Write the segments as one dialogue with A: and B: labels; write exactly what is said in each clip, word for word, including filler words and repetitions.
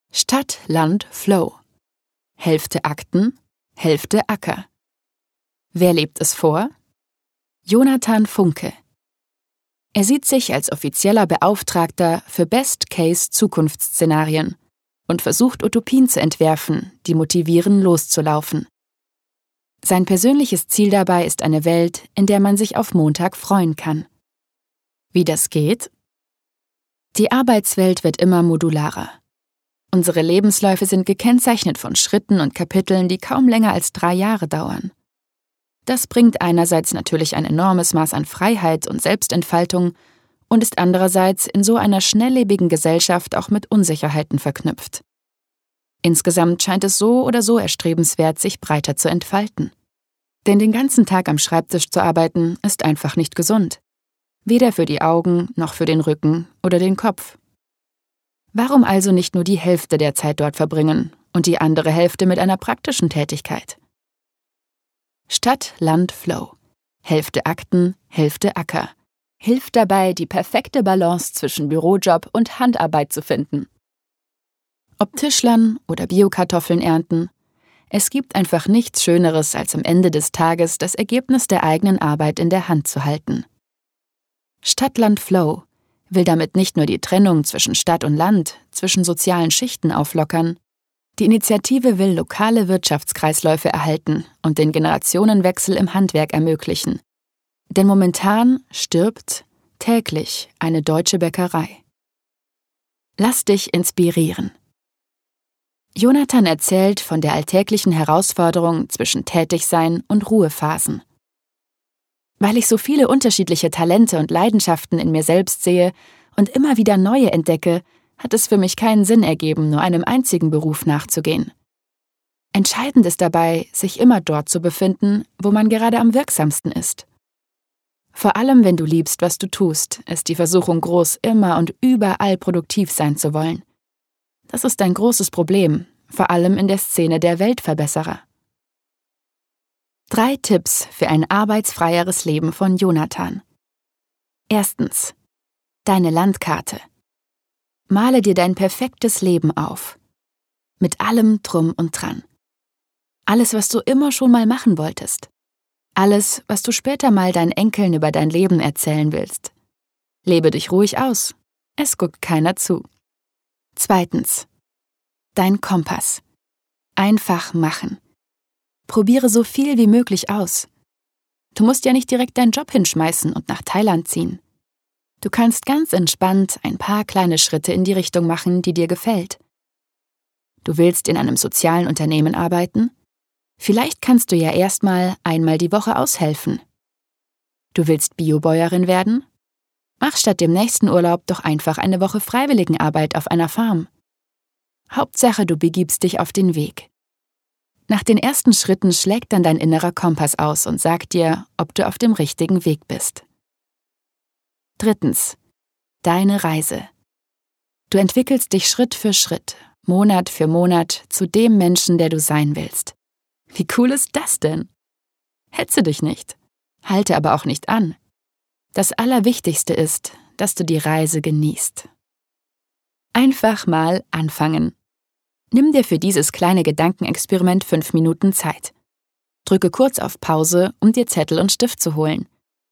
A: Stadt, Land, Flow. Hälfte Akten, Hälfte Acker. Wer lebt es vor? Jonathan Funke. Er sieht sich als offizieller Beauftragter für Best-Case-Zukunftsszenarien und versucht, Utopien zu entwerfen, die motivieren, loszulaufen. Sein persönliches Ziel dabei ist eine Welt, in der man sich auf Montag freuen kann. Wie das geht? Die Arbeitswelt wird immer modularer. Unsere Lebensläufe sind gekennzeichnet von Schritten und Kapiteln, die kaum länger als drei Jahre dauern. Das bringt einerseits natürlich ein enormes Maß an Freiheit und Selbstentfaltung und ist andererseits in so einer schnelllebigen Gesellschaft auch mit Unsicherheiten verknüpft. Insgesamt scheint es so oder so erstrebenswert, sich breiter zu entfalten. Denn den ganzen Tag am Schreibtisch zu arbeiten, ist einfach nicht gesund. Weder für die Augen, noch für den Rücken oder den Kopf. Warum also nicht nur die Hälfte der Zeit dort verbringen und die andere Hälfte mit einer praktischen Tätigkeit? Stadt, Land, Flow. Hälfte Akten, Hälfte Acker. Hilft dabei, die perfekte Balance zwischen Bürojob und Handarbeit zu finden. Ob Tischlern oder Biokartoffeln ernten, es gibt einfach nichts Schöneres, als am Ende des Tages das Ergebnis der eigenen Arbeit in der Hand zu halten. Stadt, Land, Flow will damit nicht nur die Trennung zwischen Stadt und Land, zwischen sozialen Schichten auflockern. Die Initiative will lokale Wirtschaftskreisläufe erhalten und den Generationenwechsel im Handwerk ermöglichen. Denn momentan stirbt täglich eine deutsche Bäckerei. Lass dich inspirieren. Jonathan erzählt von der alltäglichen Herausforderung zwischen Tätigsein und Ruhephasen. Weil ich so viele unterschiedliche Talente und Leidenschaften in mir selbst sehe und immer wieder neue entdecke, hat es für mich keinen Sinn ergeben, nur einem einzigen Beruf nachzugehen. Entscheidend ist dabei, sich immer dort zu befinden, wo man gerade am wirksamsten ist. Vor allem, wenn du liebst, was du tust, ist die Versuchung groß, immer und überall produktiv sein zu wollen. Das ist ein großes Problem, vor allem in der Szene der Weltverbesserer. Drei Tipps für ein arbeitsfreieres Leben von Jonathan. Erstens. Deine Landkarte. Male dir dein perfektes Leben auf. Mit allem Drum und Dran. Alles, was du immer schon mal machen wolltest. Alles, was du später mal deinen Enkeln über dein Leben erzählen willst. Lebe dich ruhig aus. Es guckt keiner zu. Zweitens. Dein Kompass. Einfach machen. Probiere so viel wie möglich aus. Du musst ja nicht direkt deinen Job hinschmeißen und nach Thailand ziehen. Du kannst ganz entspannt ein paar kleine Schritte in die Richtung machen, die dir gefällt. Du willst in einem sozialen Unternehmen arbeiten? Vielleicht kannst du ja erstmal einmal die Woche aushelfen. Du willst Biobäuerin werden? Mach statt dem nächsten Urlaub doch einfach eine Woche Freiwilligenarbeit auf einer Farm. Hauptsache, du begibst dich auf den Weg. Nach den ersten Schritten schlägt dann dein innerer Kompass aus und sagt dir, ob du auf dem richtigen Weg bist. Drittens. Deine Reise. Du entwickelst dich Schritt für Schritt, Monat für Monat zu dem Menschen, der du sein willst. Wie cool ist das denn? Hetze dich nicht, halte aber auch nicht an. Das Allerwichtigste ist, dass du die Reise genießt. Einfach mal anfangen. Nimm dir für dieses kleine Gedankenexperiment fünf Minuten Zeit. Drücke kurz auf Pause, um dir Zettel und Stift zu holen.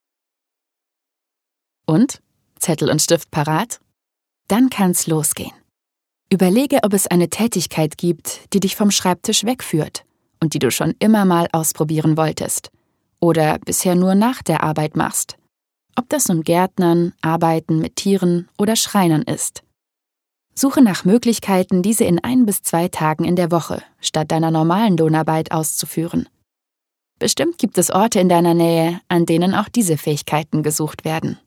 A: Und? Zettel und Stift parat? Dann kann's losgehen. Überlege, ob es eine Tätigkeit gibt, die dich vom Schreibtisch wegführt und die du schon immer mal ausprobieren wolltest oder bisher nur nach der Arbeit machst. Ob das nun Gärtnern, Arbeiten mit Tieren oder Schreinern ist. Suche nach Möglichkeiten, diese in ein bis zwei Tagen in der Woche statt deiner normalen Lohnarbeit auszuführen. Bestimmt gibt es Orte in deiner Nähe, an denen auch diese Fähigkeiten gesucht werden.